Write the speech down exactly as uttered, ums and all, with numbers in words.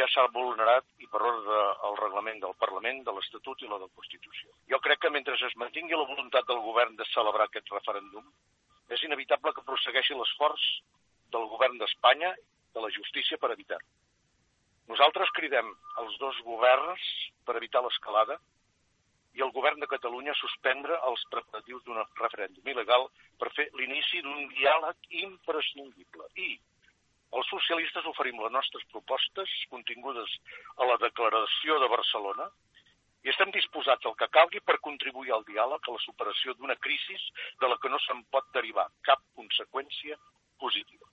ja s'ha vulnerat i per ordre del reglament del Parlament, de l'Estatut i la de la Constitució. Jo crec que mentre es mantingui la voluntat del govern de celebrar aquest referèndum, és inevitable que prossegueixi l'esforç del govern d'Espanya i de la justícia per evitar-ho. Nosaltres cridem als dos governs per evitar l'escalada i el govern de Catalunya a suspendre els preparatius d'un referèndum il·legal per fer l'inici d'un diàleg imprescindible. I els socialistes oferim les nostres propostes contingudes a la Declaració de Barcelona i estem disposats al que calgui per contribuir al diàleg a la superació d'una crisi de la que no se'n pot derivar cap conseqüència positiva.